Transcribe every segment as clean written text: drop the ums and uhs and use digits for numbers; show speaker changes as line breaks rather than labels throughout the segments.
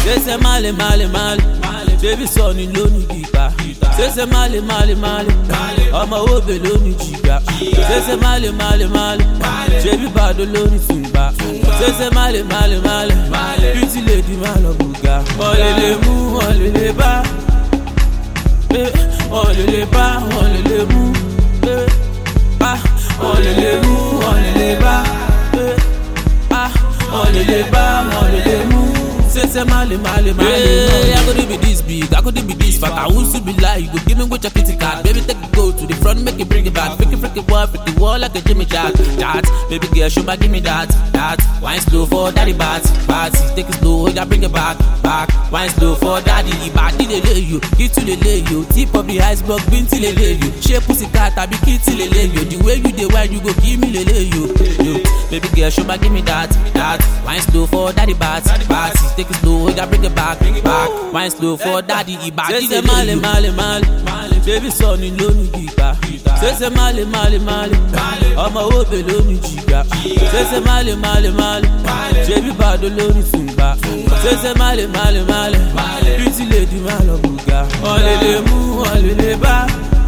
Say male, male, male. Baby sonny lónìí guitar. Say male, male, male. Ọmọ òbè lónìí jìgá. Say male, male, male. Baby bado lónìí sùngbà. Say male, male, male. Pretty lady má lọ bùgá. Ọ̀lẹ̀lẹ̀ mú, ọ̀lẹ̀lẹ̀ bá. Ọ̀lẹ̀lẹ̀ bá, ọ̀lẹ̀lẹ̀ mú. Ọ̀lẹ̀lẹ̀ mú, ọ̀lẹ̀lẹ̀ bá. Ọ̀lẹ̀lẹ̀ bá, ọ̀lẹ̀lẹ̀ mú. Say male, male, male. I could be this big, I could be this fat. I won't be lie. You go give me what your kitty card. Baby, take it go to the front, make it bring it back. Freaky, freaky boy, freaky wall like a Jimmy Jack. That, baby girl, show back, give me that. Wine slow for daddy bats. Take it slow, yeah, bring it back. Wine slow for daddy, body they lay you. Get to the lay you. Tip of the iceberg, bin till they lay you. Shape pussy cat, I be kid till they lay you. The way you the wine, you go give me the lay you. Baby girl, show back, give me that. Wine slow for daddy bats. Take it slow, yeah, bring it back. Wine slow for daddy, body they lay you. Male, male, male. Baby sonny lónìí guitar. Say male, male, male. Ọmọ òbè lónìí jìgá. Say male, male, male. Baby bado lónìí sùngbà. Say male, male, male. Pretty lady má lọ bùgá. Ọ̀lẹ̀lẹ̀ mú, ọ̀lẹ̀lẹ̀ bá.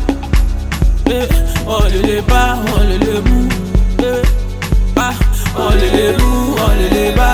Ọ̀lẹ̀lẹ̀ bá, ọ̀lẹ̀lẹ̀ mú. Ọ̀lẹ̀lẹ̀ mú, ọ̀lẹ̀lẹ̀ bá.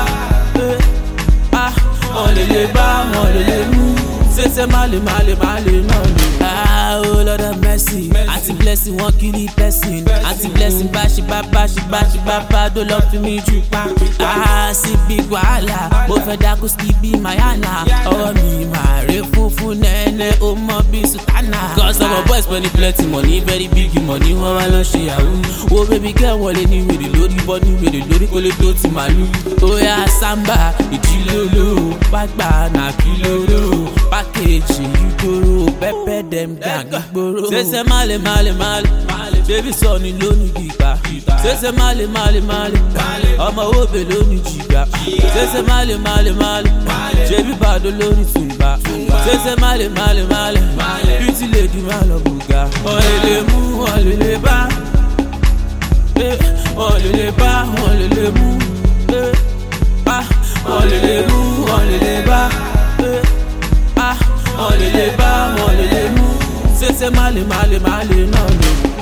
Ọ̀lẹ̀lẹ̀ bá, ọ̀lẹ̀lẹ̀ mú. Say male, male, male, no. Oh Lord of mercy, Auntie blessing one kill the person. Auntie blessing bashi baba, don't love for me jupa. See big wahala, both of that could still be my Anna. Oh me marry fufu nene, oh my be sultana. Cause I'm a boy spending plenty money, very big money. One man she oh baby girl, what any with the load, body with the load, call it to malu. Oh yeah, samba, ichilolo, bagba na kilolo. Package you go, pepper them gang gboro. Say male, male, male. Baby sonny lónìí guitar. Say male, male, male. Ọmọ òbè lónìí jìgá. Say male, male, male. Baby bado lónìí sùngbà. Say male, male, male. Pretty lady má lọ bùgá. Ọ̀lẹ̀lẹ̀ mú, ọ̀lẹ̀lẹ̀ bá. Ọ̀lẹ̀lẹ̀ bá, ọ̀lẹ̀lẹ̀ mú. Ọ̀lẹ̀lẹ̀ mú, ọ̀lẹ̀lẹ̀ bá. Ọ̀lẹ̀lẹ̀ bá, ọ̀lẹ̀lẹ̀ mú. Say male, male, male, no.